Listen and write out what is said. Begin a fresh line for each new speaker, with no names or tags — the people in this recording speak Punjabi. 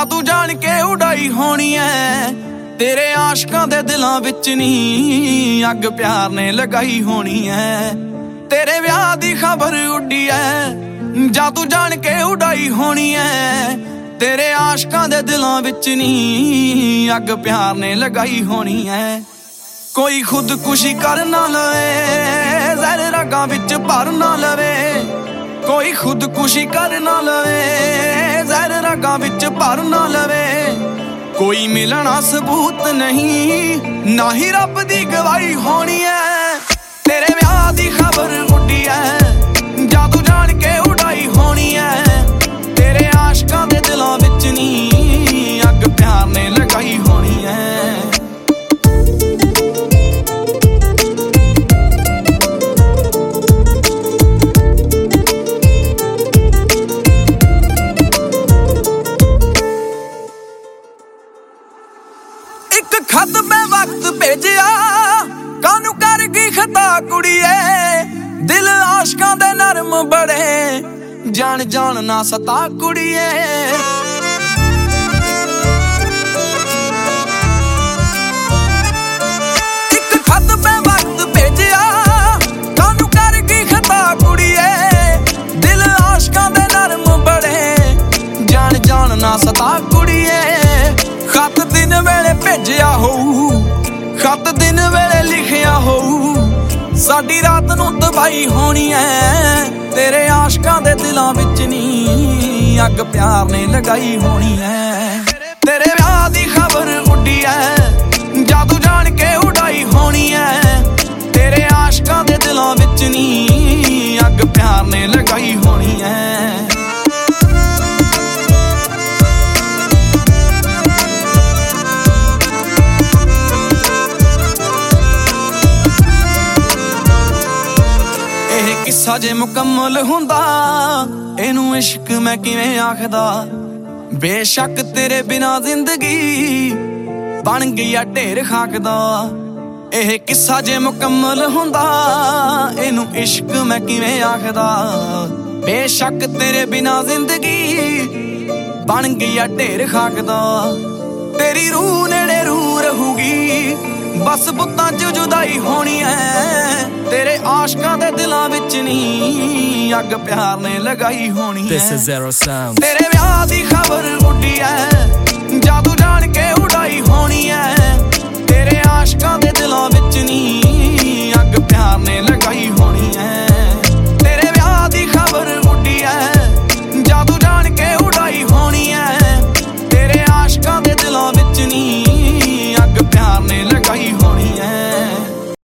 ਜਾਦੂ ਜਾਣ ਕੇ ਉਡਾਈ ਹੋਣੀ ਐ ਤੇਰੇ ਆਸ਼ਕਾਂ ਦੇ ਦਿਲਾਂ ਵਿੱਚ ਨੀ ਅੱਗ ਪਿਆਰ ਨੇ ਲਗਾਈ ਹੋਣੀ ਐ ਤੇਰੇ ਵਿਆਹ ਦੀ ਖਬਰ ਉੱਡੀ ਐ ਜਾਦੂ ਜਾਣ ਕੇ ਉਡਾਈ ਹੋਣੀ ਐ ਤੇਰੇ ਆਸ਼ਕਾਂ ਦੇ ਦਿਲਾਂ ਵਿੱਚ ਨੀ ਅੱਗ ਪਿਆਰ ਨੇ ਲਗਾਈ ਹੋਣੀ ਐ ਕੋਈ ਖੁਦਕੁਸ਼ੀ ਕਰ ਨਾ ਲਵੇ ਜ਼ਹਿਰ ਰਗਾਂ ਵਿੱਚ ਭਰ ਨਾ ਲਵੇ ਕੋਈ ਖੁਦਕੁਸ਼ੀ ਕਰ ਨਾ ਲਵੇ ਜ਼ਹਿਰ ਰਗਾਂ ਵਿੱਚ ਭਰ ਨਾ ਲਵੇ ਕੋਈ ਮਿਲਣਾ ਸਬੂਤ ਨਹੀਂ ਨਾ ਹੀ ਰੱਬ ਦੀ ਗਵਾਹੀ ਹੋਣੀ ਐ ਤੇਰੇ ਵਿਆਹ ਦੀ ਖਬਰ ਉੱਡੀ ਐ ਜਾਦੂ ਜਾਣ ਕੇ ਉਡਾਈ ਹੋਣੀ ਐ ਤੇਰੇ ਆਸ਼ਕਾਂ ਦੇ ਦਿਲਾਂ ਵਿੱਚ ਨੀ ਅੱਗ ਪਿਆਰ ਨੇ ਲਗਾਈ ਹੋਣੀ ਐ ਖਤ ਮੈਂ ਵਕਤ ਭੇਜਿਆ ਕਾਨੂੰ ਕਰ ਗਈ ਖਤਾ ਕੁੜੀਏ ਦਿਲ ਆਸ਼ਕਾਂ ਦੇ ਨਰਮ ਬੜੇ ਜਾਣ ਜਾਣ ਨਾ ਸਤਾ ਕੁੜੀਏ ਇੱਕ ਖਤ ਮੈਂ ਵਕਤ ਭੇਜਿਆ ਕਾਨੂੰ ਕਰ ਗਈ ਖਤਾ ਕੁੜੀਏ ਦਿਲ ਆਸ਼ਕਾਂ ਦੇ ਨਰਮ ਬੜੇ ਜਾਣ ਜਾਣ ਨਾ ਸਤਾ ਕੁੜੀਏ ਖਤ ਦਿਨ ਵੇਲੇ ਭੇਜਿਆ ਹੋਊ ਖਤ ਦਿਨ ਵੇਲੇ ਲਿਖਿਆ ਹੋਊ ਸਾਡੀ ਰਾਤ ਨੂੰ ਤਬਾਹੀ ਹੋਣੀ ਐ ਤੇਰੇ ਆਸ਼ਕਾਂ ਦੇ ਦਿਲਾਂ ਵਿੱਚ ਨੀ ਅੱਗ ਪਿਆਰ ਨੇ ਲਗਾਈ ਹੋਣੀ ਐ ਤੇਰੇ ਵਿਆਹ ਦੀ ਖਬਰ ਉੱਡੀ ਐ ਜਾਦੂ ਜਾਣ ਕੇ ਉਡਾਈ ਹੋਣੀ ਐ ਤੇਰੇ ਆਸ਼ਕਾਂ ਦੇ ਦਿਲਾਂ ਵਿੱਚ ਨੀ ਅੱਗ ਪਿਆਰ ਨੇ ਲਗਾਈ ਹੋਣੀ ਐ ਕਿੱਸਾ ਜੇ ਮੁਕੰਮਲ ਹੁੰਦਾ ਇਹਨੂੰ ਇਸ਼ਕ ਮੈਂ ਕਿਵੇਂ ਆਖਦਾ ਬੇਸ਼ੱਕ ਤੇਰੇ ਬਿਨਾ ਜ਼ਿੰਦਗੀ ਬਣ ਗਈ ਆ ਢੇਰ ਖਾਕ ਦਾ ਇਹ ਕਿੱਸਾ ਜੇ ਮੁਕੰਮਲ ਹੁੰਦਾ ਇਹਨੂੰ ਇਸ਼ਕ ਮੈਂ ਕਿਵੇਂ ਆਖਦਾ ਬੇਸ਼ੱਕ ਤੇਰੇ ਬਿਨਾ ਜ਼ਿੰਦਗੀ ਬਣ ਗਈ ਆ ਢੇਰ ਖਾਕ ਦਾ ਤੇਰੀ ਰੂਹ ਨੇੜੇ ਰੂਹ ਰਹੂਗੀ ਬਸ ਬੁੱਤਾਂ 'ਚ ਜੁਦਾਈ ਹੋਣੀ ਐ ਤੇਰੇ ਆਸ਼ਕਾਂ ਦੇ ਦਿਲਾਂ ਵਿੱਚ ਨੀ ਅੱਗ ਪਿਆਰ ਨੇ ਲਗਾਈ ਹੋਣੀ ਐ ਤੇਰੇ ਵਿਆਹ ਦੀ ਖਬਰ ਉੱਡੀ ਐ ਜਾਦੂ ਜਾਣ ਕੇ ਉਡਾਈ ਹੋਣੀ ਐ ਤੇਰੇ ਆਸ਼ਕਾਂ